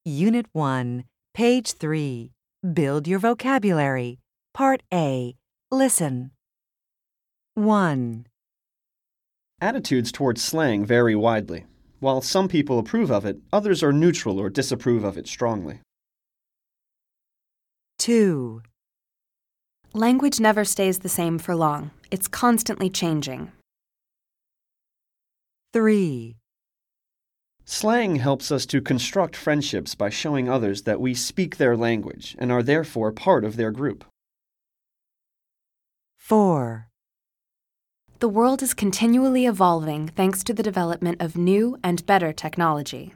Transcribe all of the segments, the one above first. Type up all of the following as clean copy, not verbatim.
Unit 1, page 3. Build your vocabulary. Part A. Listen. 1, Attitudes towards slang vary widely. While some people approve of it, others are neutral or disapprove of it strongly. 2, Language never stays the same for long. It's constantly changing. 3, Slang helps us to construct friendships by showing others that we speak their language and are therefore part of their group. 4, The world is continually evolving thanks to the development of new and better technology.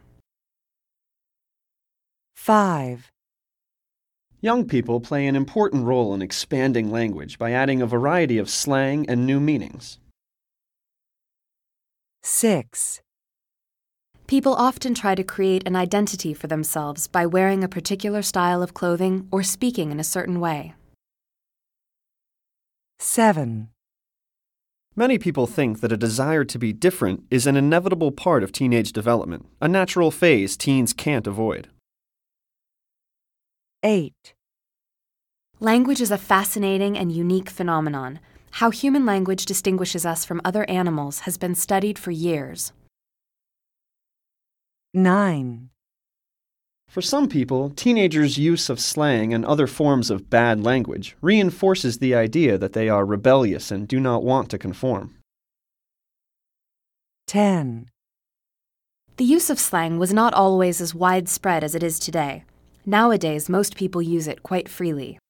5, Young people play an important role in expanding language by adding a variety of slang and new meanings. 6, People often try to create an identity for themselves by wearing a particular style of clothing or speaking in a certain way. 7, Many people think that a desire to be different is an inevitable part of teenage development, a natural phase teens can't avoid. 8, Language is a fascinating and unique phenomenon. How human language distinguishes us from other animals has been studied for years. 9, For some people, teenagers' use of slang and other forms of bad language reinforces the idea that they are rebellious and do not want to conform. 10, The use of slang was not always as widespread as it is today. Nowadays, most people use it quite freely.